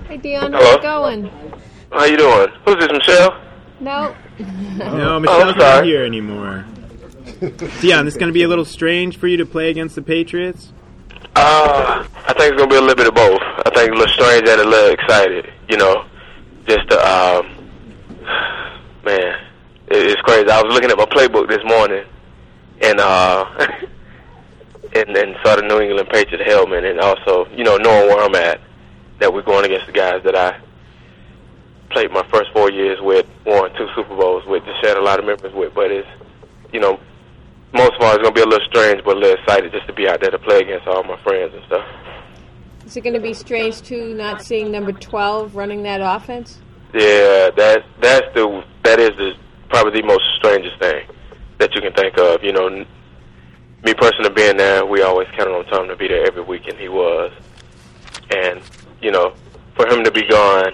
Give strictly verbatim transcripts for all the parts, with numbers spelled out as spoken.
Hey, Dion, how's it going? How you doing? Who's this, Michelle? No. No, Michelle's oh, not here anymore. Dion, this is going to be a little strange for you to play against the Patriots? Uh, I think it's going to be a little bit of both. I think a little strange and a little excited, you know. Just, to, um, man, it, it's crazy. I was looking at my playbook this morning, and, uh, and, and saw the New England Patriot helmet, and also, you know, knowing where I'm at, that we're going against the guys that I played my first four years with, won two Super Bowls with, just shared a lot of memories with. But it's, you know, most of all, it's going to be a little strange, but a little excited just to be out there to play against all my friends and stuff. Is it going to be strange, too, not seeing number twelve running that offense? Yeah, that's, that's the, that is the, probably the most strangest thing that you can think of. You know, me personally being there, we always counted on Tom to be there every week, and he was. And, you know, for him to be gone,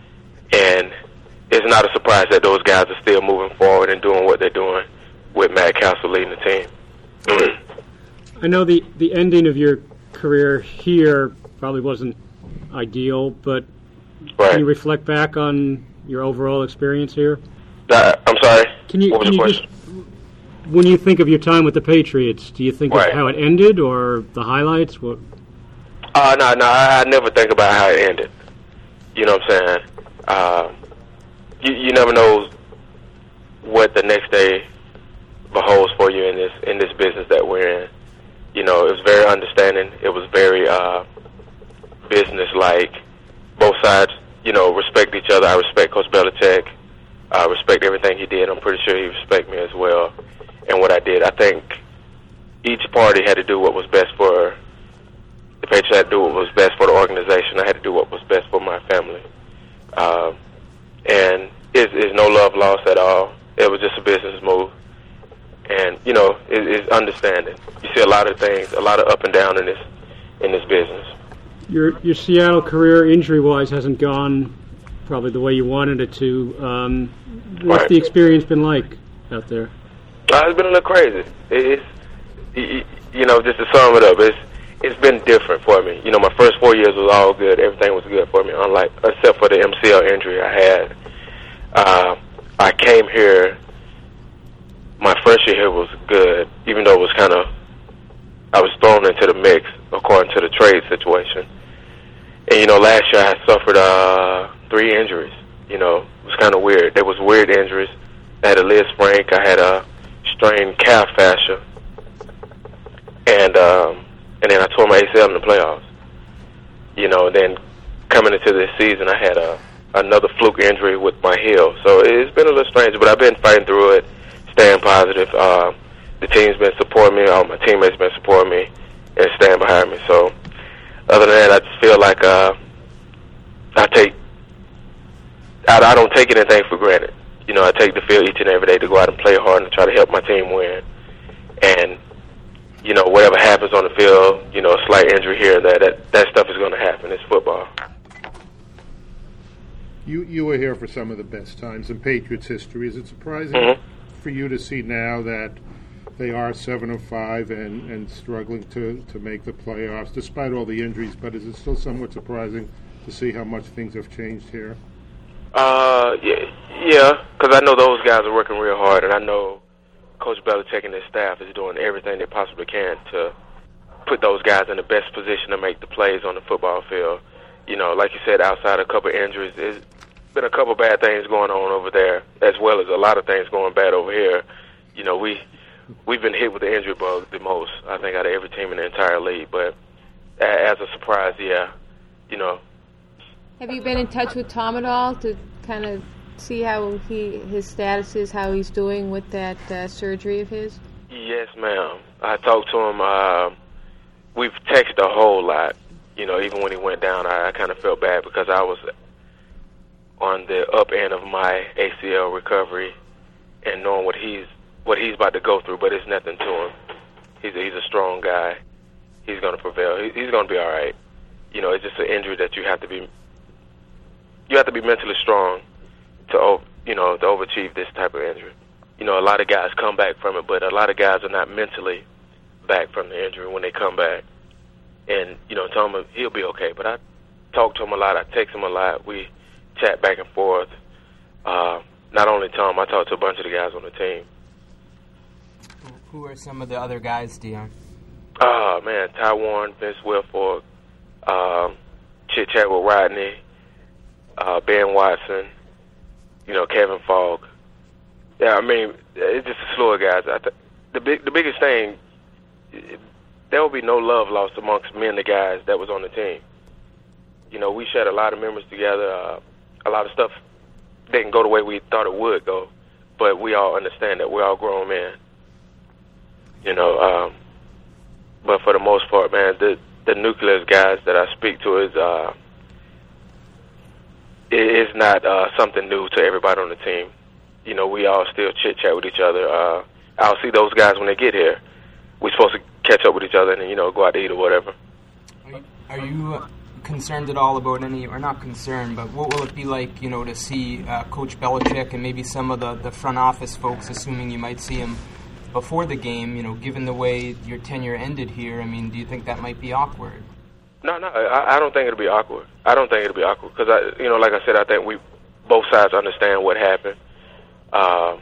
and it's not a surprise that those guys are still moving forward and doing what they're doing with Matt Castle leading the team. I know the, the ending of your career here probably wasn't ideal, but right. Can you reflect back on your overall experience here? Uh, I'm sorry? Can you, what was can your you question? Just, when you think of your time with the Patriots, do you think right. of how it ended or the highlights? What? Uh, no, no, I, I never think about how it ended. You know what I'm saying? Uh, you, you never know what the next day beholds for you in this in this business that we're in. You know, it was very understanding. It was very uh, business-like. Both sides, you know, respect each other. I respect Coach Belichick. I respect everything he did. I'm pretty sure he respects me as well and what I did. I think each party had to do what was best for the Patriots. Had to do what was best for the organization. I had to do what was best for my family. Um, and it's, it's no love lost at all. It was just a business move. And, you know, it, it's understanding. You see a lot of things, a lot of up and down in this in this business. Your your Seattle career, injury-wise, hasn't gone probably the way you wanted it to. Um, what's right. the experience been like out there? Uh, it's been a little crazy. It's, it, you know, just to sum it up, it's it's been different for me. You know, my first four years was all good. Everything was good for me, unlike except for the M C L injury I had. Uh, I came here. My first year here was good, even though it was kind of, I was thrown into the mix according to the trade situation. And, you know, last year I suffered uh, three injuries. You know, it was kind of weird. There was weird injuries. I had a Liz Frank. I had a strained calf fascia. And um, and then I tore my A C L in the playoffs. You know, then coming into this season, I had a, another fluke injury with my heel. So it's been a little strange, but I've been fighting through it. Staying positive. Uh, the team's been supporting me. All my teammates been supporting me and staying behind me. So, other than that, I just feel like uh, I take, I, I don't take anything for granted. You know, I take the field each and every day to go out and play hard and try to help my team win. And you know, whatever happens on the field, you know, a slight injury here, that that, that stuff is going to happen. It's football. You you were here for some of the best times in Patriots history. Is it surprising? Mm-hmm. For you to see now that they are seven and five and, and struggling to, to make the playoffs despite all the injuries, but is it still somewhat surprising to see how much things have changed here? Uh, yeah, yeah, because I know those guys are working real hard, and I know Coach Belichick and his staff is doing everything they possibly can to put those guys in the best position to make the plays on the football field. You know, like you said, outside a couple of injuries, it's been a couple bad things going on over there, as well as a lot of things going bad over here. You know, we we've been hit with the injury bug the most, I think, out of every team in the entire league. But as a surprise, yeah, you know. Have you been in touch with Tom at all to kind of see how he his status is, how he's doing with that uh, surgery of his? Yes, ma'am. I talked to him. Uh, we've texted a whole lot. You know, even when he went down, I, I kind of felt bad because I was on the up end of my A C L recovery and knowing what he's what he's about to go through, but it's nothing to him. He's a, he's a strong guy. He's going to prevail. He, he's going to be all right. You know, it's just an injury that you have to be you have to be mentally strong to you know to overachieve this type of injury. You know, a lot of guys come back from it, but a lot of guys are not mentally back from the injury when they come back. And you know, tell him he'll be okay, but I talk to him a lot. I text him a lot. We chat back and forth. Uh, not only Tom, I talk to a bunch of the guys on the team. Who are some of the other guys, Deion? Oh, man, Taiwan, Vince Wilfork, um, chit chat with Rodney, uh, Ben Watson, you know, Kevin Falk. Yeah, I mean, it's just a slew of guys. I th- the big, the biggest thing, it, there will be no love lost amongst me and the guys that was on the team. You know, we shared a lot of memories together. Uh, a lot of stuff didn't go the way we thought it would go, but we all understand that we're all grown men. You know, um, but for the most part, man, the the nucleus guys that I speak to is uh, it is not uh, something new to everybody on the team. You know, we all still chit chat with each other. Uh, I'll see those guys when they get here. We're supposed to catch up with each other and you know go out to eat or whatever. Are you, are you uh, concerned at all about any, or not concerned, but what will it be like, you know, to see uh, Coach Belichick and maybe some of the, the front office folks, assuming you might see him before the game, you know, given the way your tenure ended here? I mean, do you think that might be awkward? No, no, I, I don't think it'll be awkward. I don't think it'll be awkward because, I, you know, like I said, I think we both sides understand what happened. Um,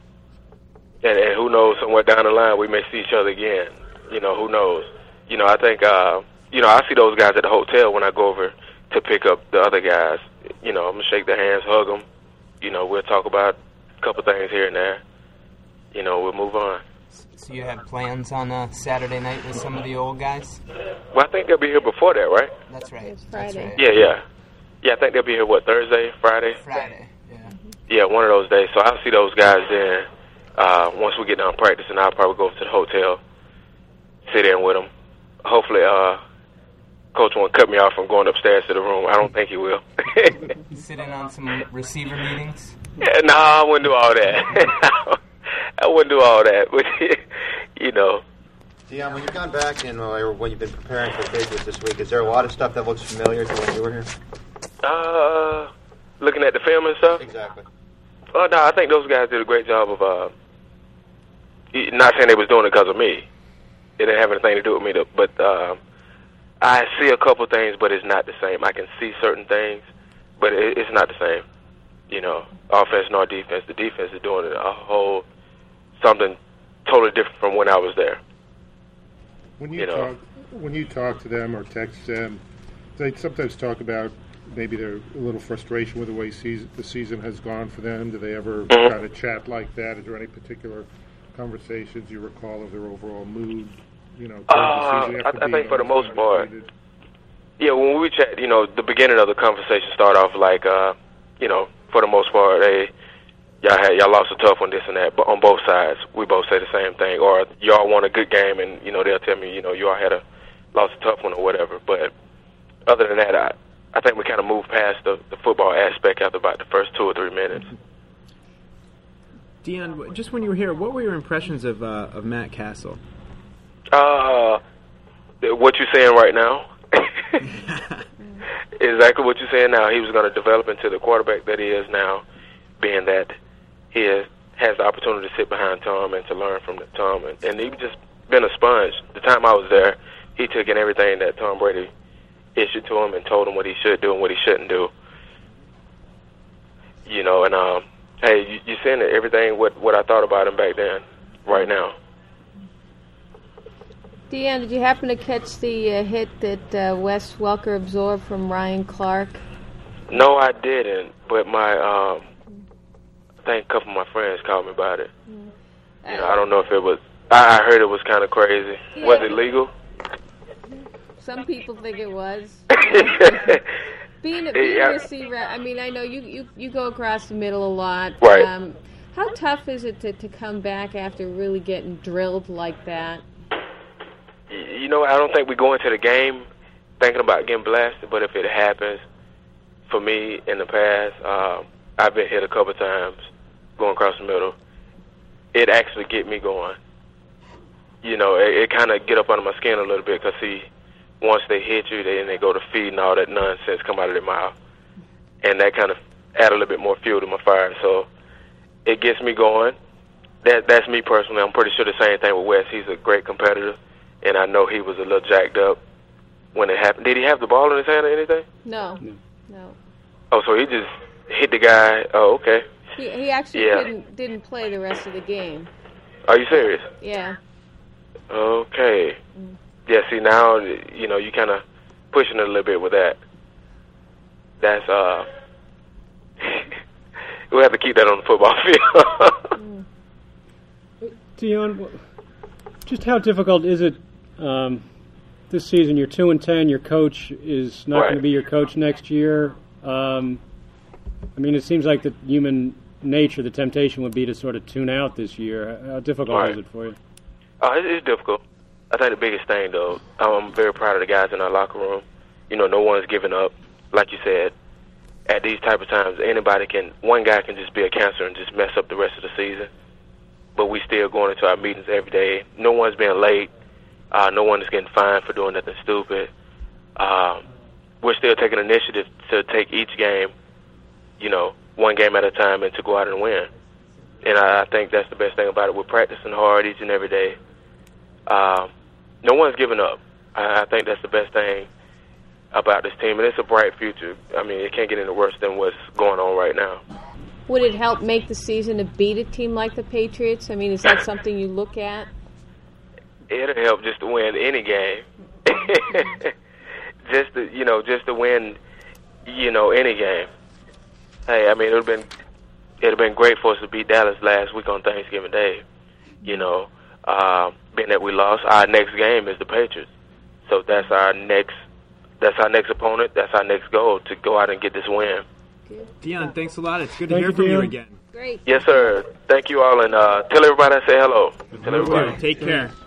and, and who knows, somewhere down the line we may see each other again. You know, who knows? You know, I think, uh, you know, I see those guys at the hotel when I go over to pick up the other guys. You know, I'm going to shake their hands, hug them. You know, we'll talk about a couple things here and there. You know, we'll move on. So you have plans on a Saturday night with some of the old guys? Well, I think they'll be here before that, right? That's right. It's Friday. That's right. Yeah, yeah. Yeah, I think they'll be here, what, Thursday, Friday? Friday, yeah. Yeah, one of those days. So I'll see those guys then. Uh, once we get done practicing, I'll probably go to the hotel, sit in with them. Hopefully, uh, Coach won't cut me off from going upstairs to the room. I don't think he will. Sit in on some receiver meetings? Yeah, no, I wouldn't do all that. I wouldn't do all that, but you know. Deion, when you've gone back and uh, when you've been preparing for Patriots this week, is there a lot of stuff that looks familiar to when you were here? Uh, looking at the film and stuff. Exactly. Oh no, I think those guys did a great job of. Uh, not saying they was doing it because of me. It didn't have anything to do with me, to, but uh, I see a couple things, but it's not the same. I can see certain things, but it, it's not the same. You know, offense nor defense. The defense is doing a whole something totally different from when I was there. When you, You know. talk, when you talk to them or text them, they sometimes talk about maybe their a little frustration with the way season, the season has gone for them. Do they ever Mhm. kind of chat like that? Is there any particular conversations you recall of their overall mood? You know, towards Uh, the season I- after I being think for the most part, undefeated? Yeah, when we chat, you know, the beginning of the conversation start off like, uh, you know, for the most part, hey, y'all had y'all lost a tough one, this and that. But on both sides, we both say the same thing. Or y'all won a good game, and you know they'll tell me, you know, y'all had a lost a tough one or whatever. But other than that, I I think we kind of moved past the, the football aspect after about the first two or three minutes. Deion, just when you were here, what were your impressions of uh, of Matt Castle? Uh, what you're saying right now. Exactly what you're saying now. He was going to develop into the quarterback that he is now, being that he has, has the opportunity to sit behind Tom and to learn from Tom. And, and he's just been a sponge. The time I was there, he took in everything that Tom Brady issued to him and told him what he should do and what he shouldn't do. You know, and um, hey, you, you're saying that everything what, what I thought about him back then, right now. Deion, did you happen to catch the uh, hit that uh, Wes Welker absorbed from Ryan Clark? No, I didn't, but my, um, I think a couple of my friends called me about it. Mm. You know, I don't know if it was, I, I heard it was kind of crazy. Yeah. Was it legal? Some people think it was. being a, being Yeah. a receiver, I mean, I know you, you, you go across the middle a lot. Right. Um, how tough is it to, to come back after really getting drilled like that? You know, I don't think we go into the game thinking about getting blasted, but if it happens, for me in the past, um, I've been hit a couple times going across the middle. It actually get me going. You know, it, it kind of get up under my skin a little bit because, see, once they hit you, then they go to feed and all that nonsense come out of their mouth. And that kind of add a little bit more fuel to my fire. So it gets me going. That That's me personally. I'm pretty sure the same thing with Wes. He's a great competitor. And I know he was a little jacked up, when it happened. Did he have the ball in his hand or anything? No, no. Oh, so he just hit the guy. Oh, okay. He, he actually Yeah. didn't didn't play the rest of the game. Are you serious? Yeah. Okay. Mm. Yeah, see, now, you know, you kind of pushing it a little bit with that. That's, uh, we'll have to keep that on the football field. Dion, just how difficult is it um, this season? You're two and ten. Your coach is not Right. going to be your coach next year. Um, I mean, it seems like the human nature, the temptation would be to sort of tune out this year. How difficult Right. is it for you? Uh, it's, it's difficult. I think the biggest thing, though, I'm very proud of the guys in our locker room. You know, no one's giving up. Like you said, at these type of times, anybody can, one guy can just be a cancer and just mess up the rest of the season. But we still going into our meetings every day. No one's being late. Uh, no one is getting fined for doing nothing stupid. Um, we're still taking initiative to take each game, you know, one game at a time and to go out and win. And I, I think that's the best thing about it. We're practicing hard each and every day. Um, no one's giving up. I, I think that's the best thing about this team, and it's a bright future. I mean, it can't get any worse than what's going on right now. Would it help make the season to beat a team like the Patriots? I mean, is that something you look at? It'll help just to win any game. just to, you know, just to win, you know, any game. Hey, I mean, it would have been, it'd have been great for us to beat Dallas last week on Thanksgiving Day. You know, uh, being that we lost, our next game is the Patriots. So that's our next, that's our next opponent. That's our next goal, to go out and get this win. Dion, thanks a lot. It's good Thank to hear you, from you Dion. again. Great. Yes, sir. Thank you all, and uh, tell everybody I say hello. Tell everybody. Take care.